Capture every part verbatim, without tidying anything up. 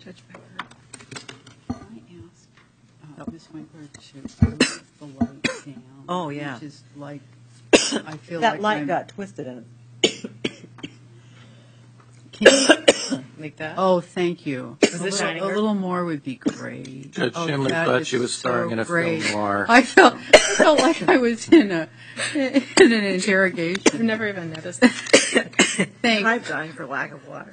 Judge Becker. Can I ask uh, Miz Winkler to move the light down? Oh, yeah. Which is like, I feel That like light I'm- got twisted in it. Can you- Like that? Oh, thank you. Is a, it little, shining a her? little more would be great. Judge Oh, Schindler that thought is she was starring so in a great. film noir. I felt, I felt like I was in a in an I've interrogation. never even noticed that. Thank. I'm dying for lack of water.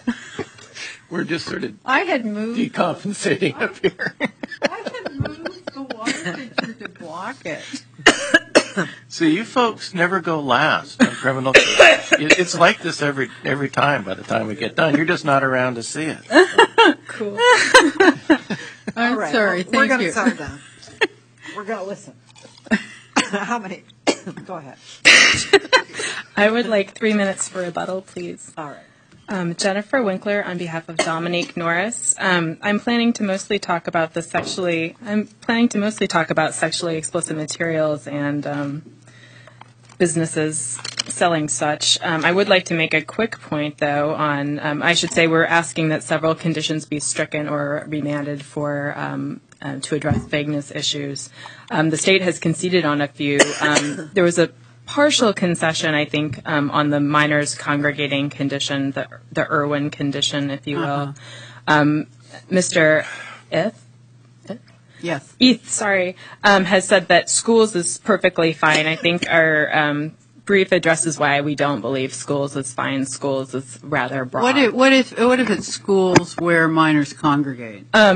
We're just sort of I had moved. decompensating up here. I had moved the water picture to block it. See, you folks never go last on criminal cases. It- It's like this every every time. By the time we get done, you're just not around to see it. Cool. I'm All right, sorry. well, we're Thank gonna you. settle down. We're going to listen. How many? Go ahead. I would like three minutes for rebuttal, please. All right. Um, Jennifer Winkler on behalf of Dominique Norris. Um, I'm planning to mostly talk about the sexually. I'm planning to mostly talk about sexually explicit materials and um, businesses selling such. Um, I would like to make a quick point, though. On um, I should say we're asking that several conditions be stricken or remanded for um, uh, to address vagueness issues. Um, the state has conceded on a few. Um, there was a partial concession, I think, um, on the minors congregating condition, the the Irwin condition, if you will. Uh-huh. Um, Mister Ith, Yes. Eth, sorry, um, has said that schools is perfectly fine. I think our um, brief addresses why we don't believe schools is fine. Schools is rather broad. What if what if what if it's schools where minors congregate? Um,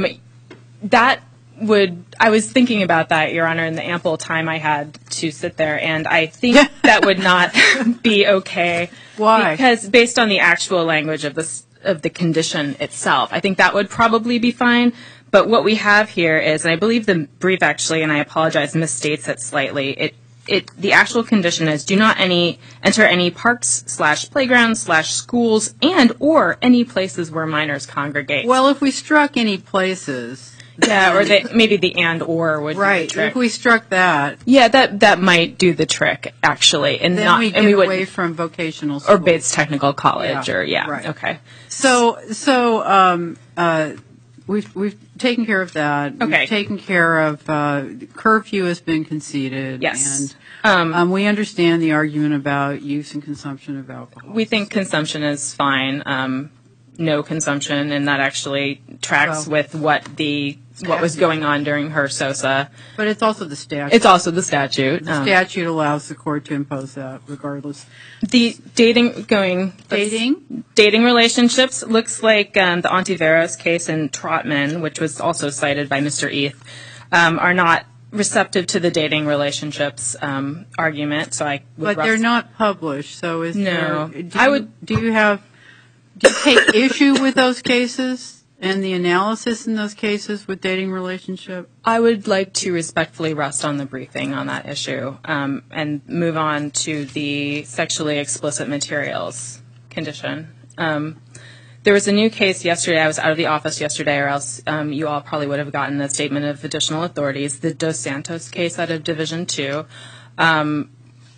that would, I was thinking about that, Your Honor, in the ample time I had to sit there, and I think that would not be okay. Why? Because based on the actual language of this of the condition itself, I think that would probably be fine. But what we have here is, and I believe the brief actually, and I apologize, misstates it slightly. It it the actual condition is do not any enter any parks slash playgrounds slash schools and or any places where minors congregate. Well, if we struck any places, Yeah, or the, maybe the and or would right? do the trick. If we struck that, Yeah, that that might do the trick actually, and then not we get and we would away from vocational or schools. Bates Technical College Yeah, or yeah, right. okay. So, so um, uh, we've we've taken care of that. Okay. We've taken care of uh, curfew has been conceded. Yes. And Um, um, we understand the argument about use and consumption of alcohol. we think consumption is fine. Um, no consumption, and that actually tracks Well, with what the what was statute. going on during her SOSA. But it's also the statute. It's also the statute. the Um, statute allows the court to impose that regardless. the dating going Dating? dating relationships looks like um, the Ontiveros case in Trotman, which was also cited by Mister Eth, um, are not receptive to the dating relationships um, argument. So I would But they're rest- not published, so is No. there... Do I you- would- Do you have... Do you take issue with those cases and the analysis in those cases with dating relationship? I would like to respectfully rest on the briefing on that issue um, and move on to the sexually explicit materials condition. Um, there was a new case yesterday. I was out of the office yesterday, or else um, you all probably would have gotten a statement of additional authorities. The Dos Santos case out of Division Two. Um,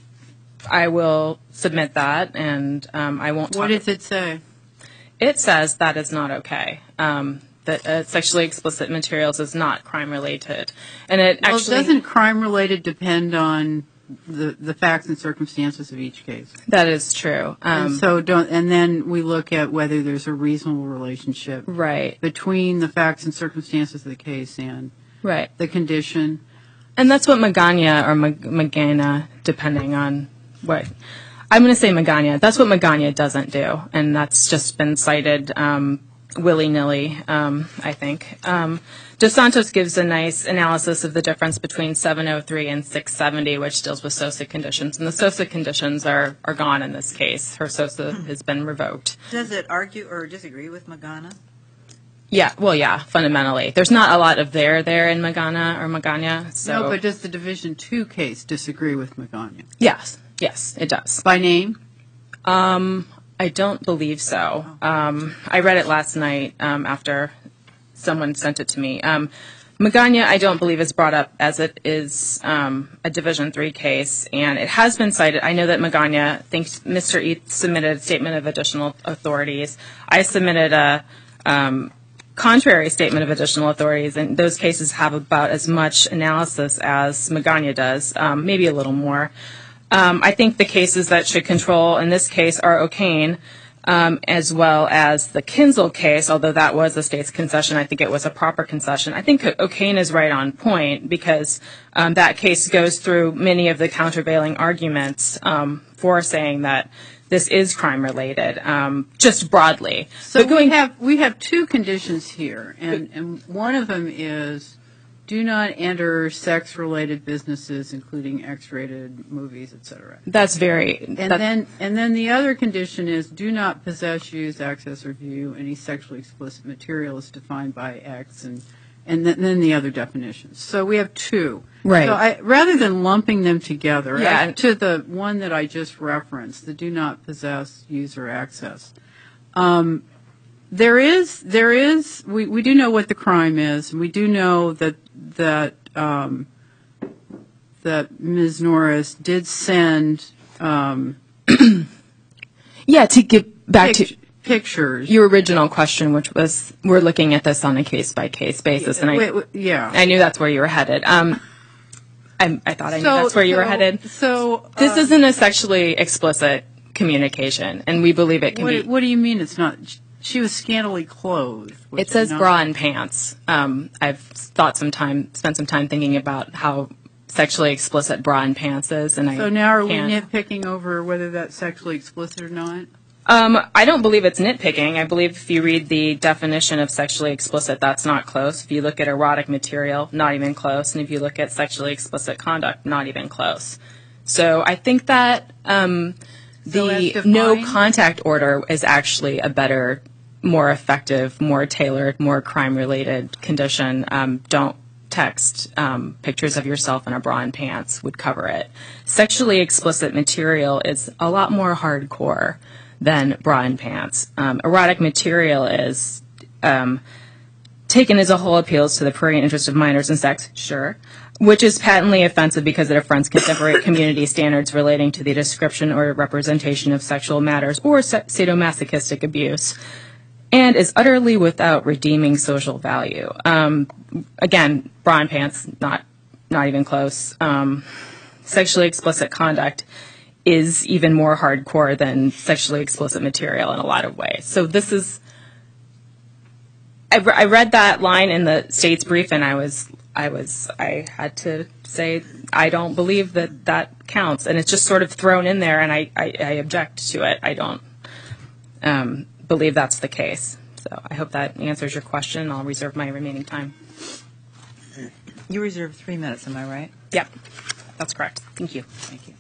I will submit that, and um, I won't talk. What does it say? It says that is not okay. Um, that uh, sexually explicit materials is not crime related, and it Well, actually doesn't crime related depend on the the facts and circumstances of each case? that is true. Um, and so don't. And then we look at whether there's a reasonable relationship right, between the facts and circumstances of the case and right, the condition. and that's what Magana or Mag- Magana, depending on what. I'm going to say Magana. That's what Magana doesn't do, and that's just been cited um, willy-nilly, um, I think. Um, Dos Santos gives a nice analysis of the difference between seven oh three and six seventy, which deals with SOSA conditions, and the SOSA conditions are, are gone in this case. Her SOSA has been revoked. Does it argue or disagree with Magana? Yeah, well, yeah, fundamentally. There's not a lot of there there in Magana or Magana, so... No, but does the Division Two case disagree with Magana? Yes, yes, it does. By name? Um, I don't believe so. Um, I read it last night um, after someone sent it to me. Um, Magana, I don't believe, is brought up as it is um, a Division Three case, and it has been cited. I know that Magana thinks Mister Eth submitted a statement of additional authorities. I submitted a um, contrary statement of additional authorities, and those cases have about as much analysis as Magana does, um, maybe a little more. Um, I think the cases that should control in this case are O'Kane, um, as well as the Kinzel case, although that was a state's concession. I think it was a proper concession. I think O'Kane is right on point because um, that case goes through many of the countervailing arguments um, for saying that this is crime-related, um, just broadly. So But going we have we have two conditions here, and, and one of them is do not enter sex-related businesses, including X-rated movies, et cetera. That's very. And that- then and then the other condition is do not possess, use, access, or view any sexually explicit material as defined by X, and and then, then the other definitions. So we have two. Right. So I, rather than lumping them together, Yeah. as to the one that I just referenced, the do not possess, use, or access. Um, there is, there is, we, we do know what the crime is, and we do know that that um, that Miz Norris did send um, yeah, to get back pic- to pictures. your original question, which was we're looking at this on a case-by-case basis, and I, Wait, wait, yeah. I knew that's where you were headed. Um, I, I thought I knew So- that's where you were so- headed. So This uh, isn't a sexually explicit communication, and we believe it can what, be. what do you mean it's not? She was scantily clothed. was It says she not? bra and pants. Um, I've thought some time, spent some time thinking about how sexually explicit bra and pants is, and I So now are we can't. nitpicking over whether that's sexually explicit or not? Um, I don't believe it's nitpicking. I believe if you read the definition of sexually explicit, that's not close. If you look at erotic material, not even close. And if you look at sexually explicit conduct, not even close. So I think that um, So as the defined? no contact order is actually a better, more effective, more tailored, more crime-related condition. Um, don't text um, pictures of yourself in a bra and pants would cover it. Sexually explicit material is a lot more hardcore than bra and pants. Um, erotic material is um, taken as a whole appeals to the prurient interest of minors in sex, sure, which is patently offensive because it affronts contemporary community standards relating to the description or representation of sexual matters or sa- sadomasochistic abuse, and is utterly without redeeming social value. Um, again, bra and pants, not not even close. Um, sexually explicit conduct is even more hardcore than sexually explicit material in a lot of ways. So this is, I, re- I read that line in the state's brief, and I was, I was, I had to say, I don't believe that that counts, and it's just sort of thrown in there, and I, I, I object to it. I don't um, believe that's the case. So I hope that answers your question. I'll reserve my remaining time. You reserve three minutes, am I right? Yep, that's correct. Thank you. Thank you.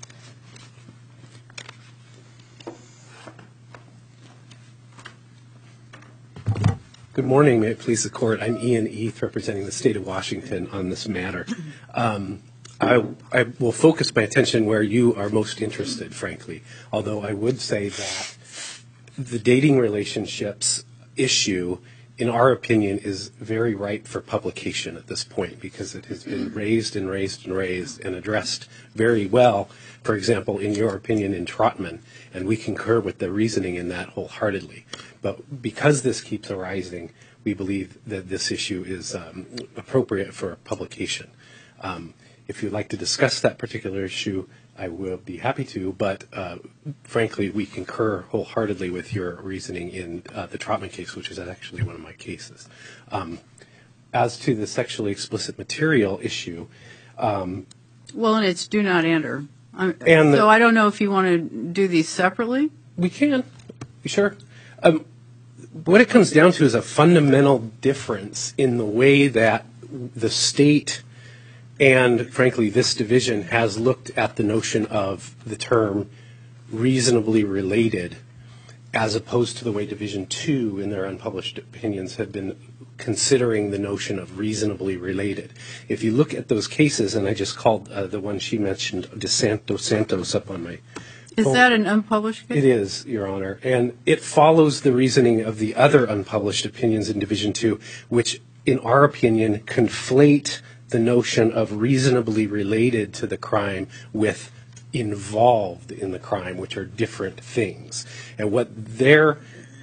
Good morning. May it please the court. I'm Ian Eath, representing the state of Washington on this matter. Um, I, I will focus my attention where you are most interested, frankly, although I would say that the dating relationships issue, in our opinion, is very ripe for publication at this point because it has been raised and raised and raised and addressed very well, for example, in your opinion, in Trotman, and we concur with the reasoning in that wholeheartedly. But because this keeps arising, we believe that this issue is um, appropriate for publication. Um, if you'd like to discuss that particular issue, I will be happy to, but uh, frankly, we concur wholeheartedly with your reasoning in uh, the Trotman case, which is actually one of my cases. Um, as to the sexually explicit material issue, Well, and it's do not enter. I'm, And the- so I don't know if you want to do these separately. we can, sure. Um, what it comes down to is a fundamental difference in the way that the state and, frankly, this division has looked at the notion of the term reasonably related as opposed to the way Division Two, in their unpublished opinions, have been considering the notion of reasonably related. If you look at those cases, and I just called uh, the one she mentioned, DeSantos Santos, up on my Is phone. that an unpublished case? It is, Your Honor, and it follows the reasoning of the other unpublished opinions in Division Two, which, in our opinion, conflate the notion of reasonably related to the crime with involved in the crime, which are different things. And what their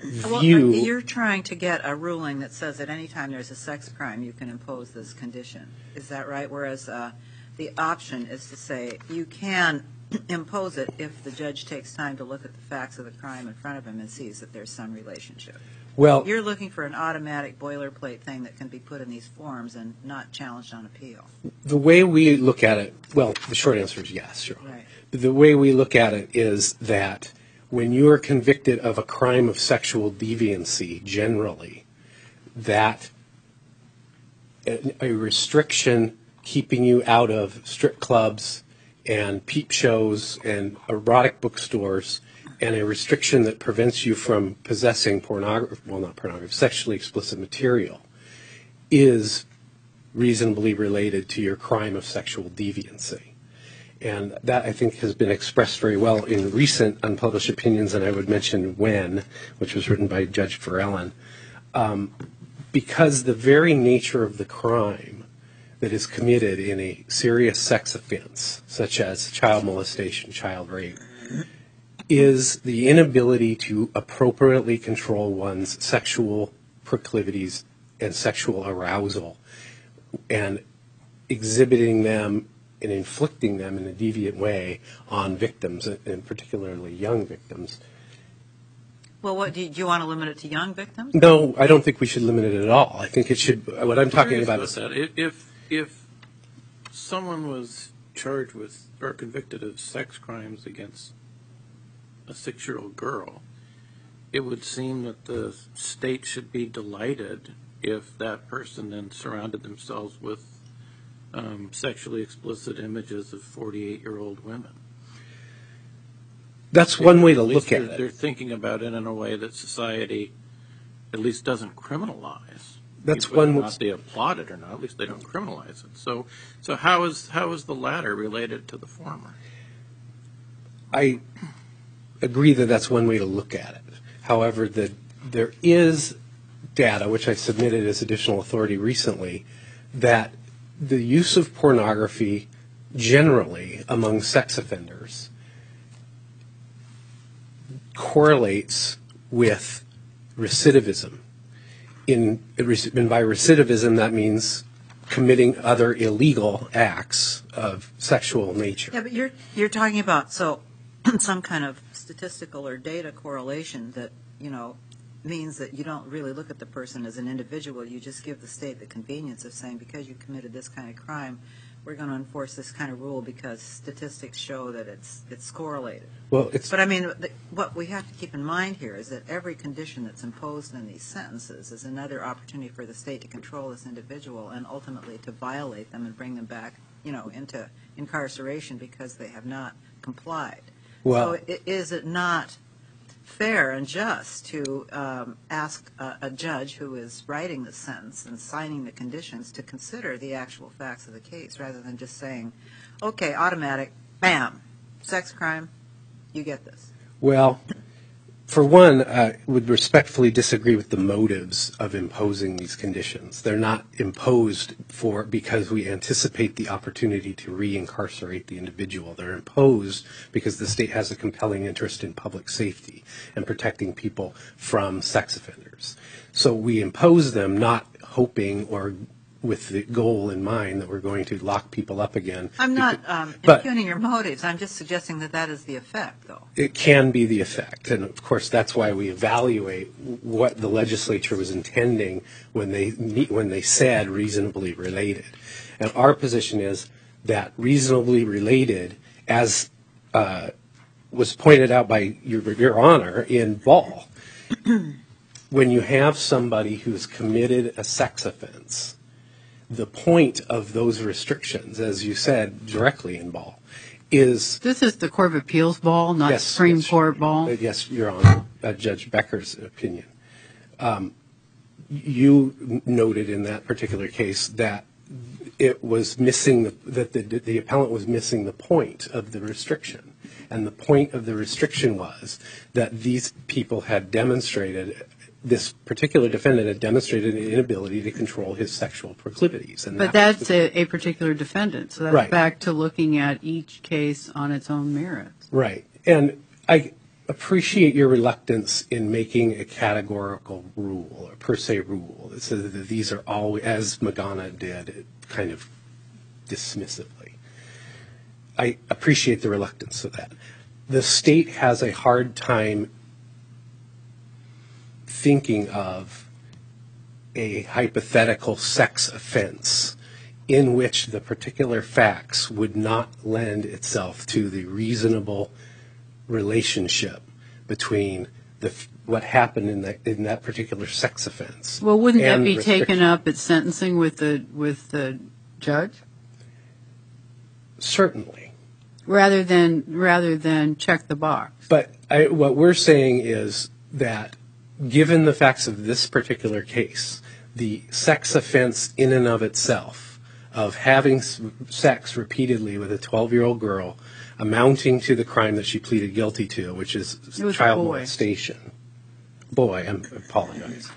Well, view. you're trying to get a ruling that says that any time there's a sex crime, you can impose this condition. Is that right? Whereas uh, the option is to say you can impose it if the judge takes time to look at the facts of the crime in front of him and sees that there's some relationship. Well, You're looking for an automatic boilerplate thing that can be put in these forms and not challenged on appeal. the way we look at it, well, the short answer is yes, Your Honor. Right. But the way we look at it is that when you are convicted of a crime of sexual deviancy, generally, that a, a restriction keeping you out of strip clubs and peep shows and erotic bookstores, and a restriction that prevents you from possessing pornography, well, not pornography, sexually explicit material, is reasonably related to your crime of sexual deviancy. And that, I think, has been expressed very well in recent unpublished opinions, and I would mention When, which was written by Judge Verellen, um, because the very nature of the crime that is committed in a serious sex offense, such as child molestation, child rape, is the inability to appropriately control one's sexual proclivities and sexual arousal, and exhibiting them and inflicting them in a deviant way on victims, and particularly young victims. Well, what do you, do you want to limit it to young victims? No, I don't think we should limit it at all. I think it should, what I'm talking Curious about is, that. If, if if someone was charged with or convicted of sex crimes against a six-year-old girl, it would seem that the state should be delighted if that person then surrounded themselves with um, sexually explicit images of forty-eight-year-old women. that's one way to At least look at they're, They're it. thinking about it in a way that society at least doesn't criminalize. That's Whether or one not was- they applaud it or not, at least they don't criminalize it. So, so how is how is the latter related to the former? I agree that that's one way to look at it. However, the, there is data, which I submitted as additional authority recently, that the use of pornography generally among sex offenders correlates with recidivism. In, and by recidivism, that means committing other illegal acts of sexual nature. Yeah, but you're you're talking about so some kind of statistical or data correlation that, you know, means that you don't really look at the person as an individual. You just give the state the convenience of saying, because you committed this kind of crime, we're going to enforce this kind of rule because statistics show that it's it's correlated. Well, it's But I mean, the, what we have to keep in mind here is that every condition that's imposed in these sentences is another opportunity for the state to control this individual and ultimately to violate them and bring them back, you know, into incarceration because they have not complied. Well- so i- is it not fair and just to um, ask a, a judge who is writing the sentence and signing the conditions to consider the actual facts of the case rather than just saying, okay, automatic, bam, sex crime, you get this? Well, for one, I would respectfully disagree with the motives of imposing these conditions. They're not imposed for because we anticipate the opportunity to re-incarcerate the individual. They're imposed because the state has a compelling interest in public safety and protecting people from sex offenders. So we impose them not hoping or with the goal in mind that we're going to lock people up again. I'm not um, But- impugning your motives. I'm just suggesting that that is the effect, though. It can be the effect, and of course that's why we evaluate what the legislature was intending when they when they said reasonably related. And our position is that reasonably related, as uh, was pointed out by your, your Honor in Ball, when you have somebody who's committed a sex offense, the point of those restrictions, as you said directly in Ball, is This is the Court of Appeals ball, not Yes, Supreme yes. Court ball. Uh, Yes, Your Honor, uh, Judge Becker's opinion. Um, you n- noted in that particular case that it was missing, the, that the, the appellant was missing the point of the restriction. And the point of the restriction was that these people had demonstrated, this particular defendant had demonstrated an inability to control his sexual proclivities. And But that that's was the- a, a particular defendant. So that's Right. back to looking at each case on its own merits. Right. And I appreciate your reluctance in making a categorical rule, or per se rule, that says that these are all, as Magana did, kind of dismissively. I appreciate the reluctance of that. The state has a hard time thinking of a hypothetical sex offense in which the particular facts would not lend itself to the reasonable relationship between the what happened in that in that particular sex offense. Well, wouldn't that and be restriction. taken up at sentencing with the with the judge Certainly. rather than rather than check the box? But I, what we're saying is that given the facts of this particular case, the sex offense in and of itself of having s- sex repeatedly with a twelve-year-old girl amounting to the crime that she pleaded guilty to, which is It was a child boy. molestation. Boy, I'm, I apologize.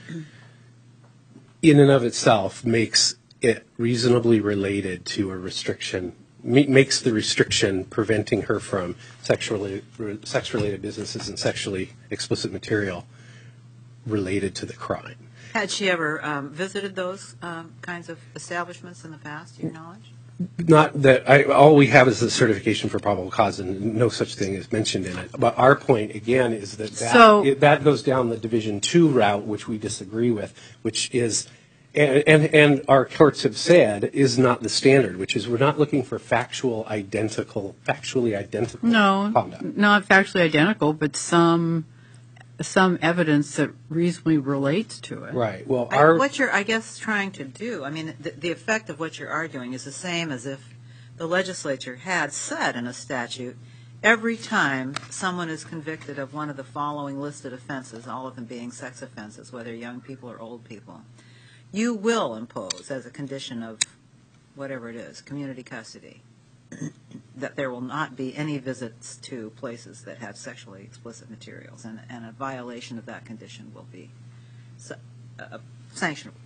In and of itself makes it reasonably related to a restriction, ma- makes the restriction preventing her from sexually, re- sex-related businesses and sexually explicit material related to the crime. Had she ever um, visited those um, kinds of establishments in the past, to your knowledge? Not that, I, all we have is the certification for probable cause, and no such thing is mentioned in it. But our point, again, is that that, So- it, that goes down the Division Two route, which we disagree with, which is, and, and, and our courts have said, is not the standard, which is we're not looking for factual identical, factually identical No, conduct. not factually identical, but some some evidence that reasonably relates to it. Right. Well, I- our What you're, I guess, trying to do, I mean, the, the effect of what you're arguing is the same as if the legislature had said in a statute, every time someone is convicted of one of the following listed offenses, all of them being sex offenses, whether young people or old people, you will impose as a condition of whatever it is, community custody, that there will not be any visits to places that have sexually explicit materials, and, and a violation of that condition will be sa- uh, sanctionable.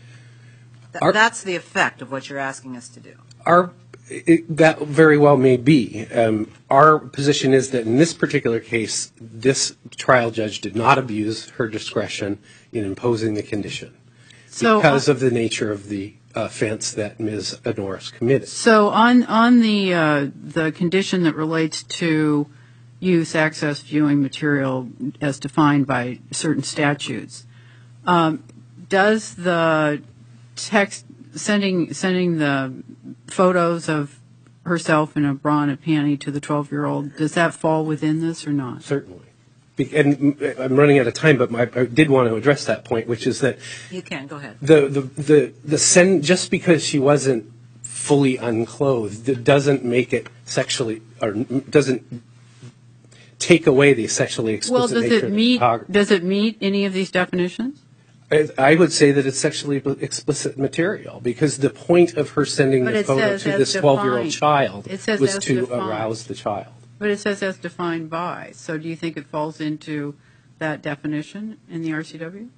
Th- Our- that's the effect of what you're asking us to do. our it, that very well may be. Um, our position is that in this particular case, this trial judge did not abuse her discretion in imposing the condition So, because of the nature of the offense that Miz Norris committed. So on on the uh, the condition that relates to use, access, viewing material as defined by certain statutes, um, does the text sending sending the photos of herself in a bra and a panty to the twelve-year-old, does that fall within this or not? Certainly. Be- And uh, I'm running out of time, but my, I did want to address that point, which is that You can, go ahead. the the the, the sen- just because she wasn't fully unclothed, it doesn't make it sexually, or n- doesn't take away the sexually Well, explicit does nature it of the meet photography. does it meet any of these definitions? I I would say that it's sexually explicit material because the point of her sending But the it photo says to as this twelve-year-old defined. child It says was as to defined. arouse the child. But it says as defined by. So do you think it falls into that definition in the R C W?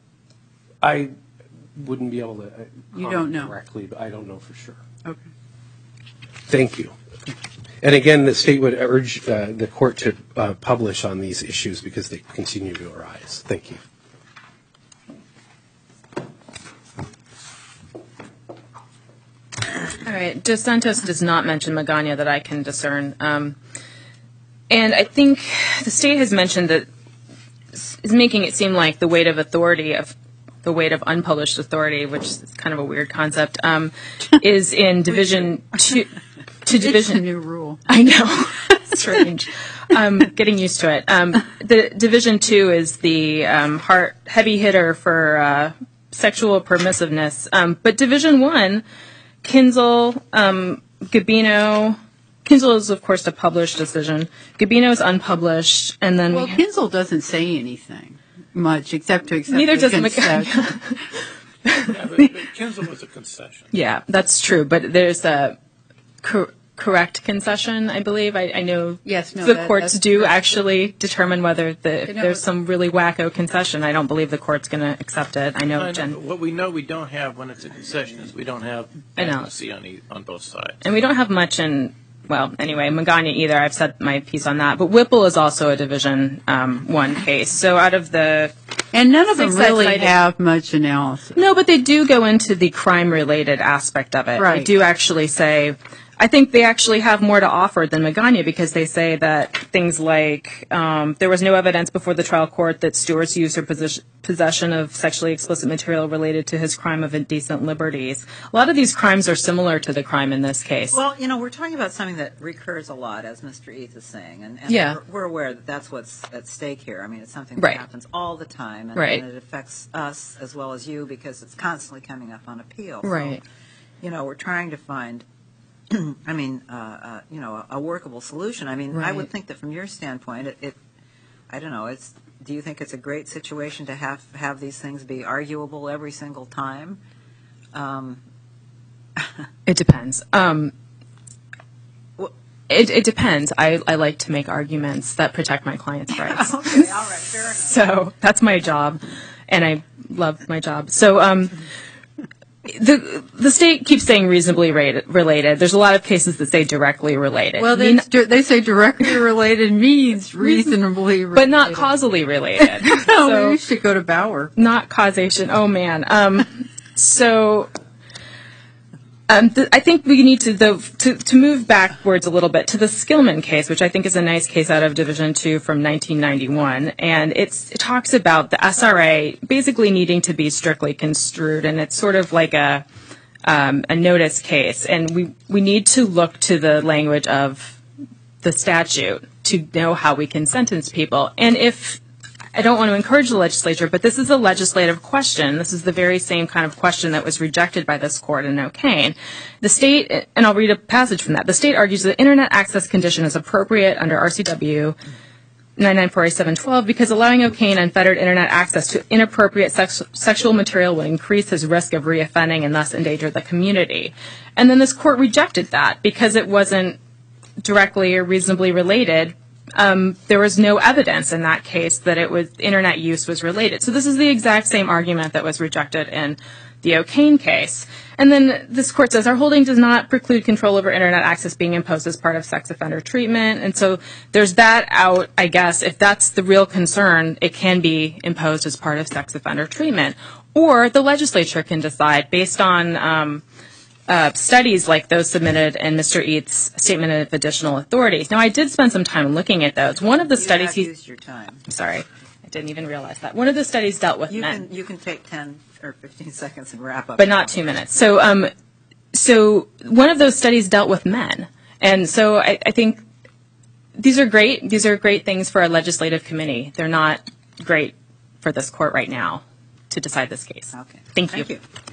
I wouldn't be able to uh, You comment don't know. directly, but I don't know for sure. Okay. Thank you. And again, the state would urge uh, the court to uh, publish on these issues because they continue to arise. Thank you. All right. Dos Santos does not mention Magana that I can discern. Um, and I think the state has mentioned that is making it seem like the weight of authority of the weight of unpublished authority, which is kind of a weird concept, um, is in division two to It's a division. new rule. I know. Strange. Um, getting used to it. Um, the division two is the um, hard, heavy hitter for uh, sexual permissiveness. Um, but division one, Kinzel, um, Gabino. Kinzel is, of course, a published decision. Gabino is unpublished, and then Well, we Kinzel doesn't say anything much except to accept neither the does concession. Magana. Yeah, but, but Kinzel was a concession. Yeah, that's true. But there's a cor- correct concession, I believe. I, I know Yes, no, the that- courts that's- do actually determine whether the, if know there's what- some really wacko concession. I don't believe the court's going to accept it. I know, I know, Jen. but what we know we don't have when it's a concession is we don't have I know. advocacy on, e- on both sides. And we don't have much in well, anyway, Magana either. I've said my piece on that. But Whipple is also a Division um, One case. So out of the And none of them Six that really cited- have much analysis. no, but they do go into the crime-related aspect of it. They Right. do actually say, I think they actually have more to offer than Magana because they say that things like um, there was no evidence before the trial court that Stewart's use or possession, possession of sexually explicit material related to his crime of indecent liberties. A lot of these crimes are similar to the crime in this case. Well, you know, we're talking about something that recurs a lot, as Mister Eath is saying, and, and Yeah. we're, we're aware that that's what's at stake here. I mean, it's something that Right. happens all the time, and, Right. and it affects us as well as you because it's constantly coming up on appeal. So, Right. you know, we're trying to find, I mean, uh, uh, you know, a, a workable solution. I mean, I would Right. think that from your standpoint, it, it, I don't know, it's. Do you think it's a great situation to have have these things be arguable every single time? Um, It depends. Um, Well- it, it depends. I, I like to make arguments that protect my clients' rights. okay, all right, fair enough. So that's my job, and I love my job. So um, the the state keeps saying reasonably rated, related. There's a lot of cases that say directly related. Well, I mean, they, they say directly related means reasonably related. but not causally related. No, So- we should go to Bauer. Not causation. Oh man. Um, so um, th- I think we need to, though, to to move backwards a little bit to the Skillman case, which I think is a nice case out of Division Two from nineteen ninety-one, and it's it talks about the S R A basically needing to be strictly construed, and it's sort of like a um, a notice case, and we we need to look to the language of the statute to know how we can sentence people, and if I don't want to encourage the legislature, but this is a legislative question. This is the very same kind of question that was rejected by this court in O'Kane. The state, and I'll read a passage from that, the state argues that internet access condition is appropriate under R C W nine nine four A seven twelve because allowing O'Kane unfettered internet access to inappropriate sex- sexual material would increase his risk of reoffending and thus endanger the community. And then this court rejected that because it wasn't directly or reasonably related. Um, there was no evidence in that case that it was internet use was related. So this is the exact same argument that was rejected in the O'Kane case. And then this court says our holding does not preclude control over internet access being imposed as part of sex offender treatment. And so there's that out, I guess. If that's the real concern, it can be imposed as part of sex offender treatment. Or the legislature can decide based on um, Uh, studies like those submitted in Mister Eath's Statement of Additional Authorities. Now, I did spend some time looking at those. One of the You studies have he, used your time. I'm sorry, I didn't even realize that. One of the studies dealt with You men, can you can take ten or fifteen seconds and wrap up. but not two minutes. So, um, so one of those studies dealt with men, and so I, I think these are great. These are great things for a legislative committee. They're not great for this court right now to decide this case. Okay. Thank you. Thank you.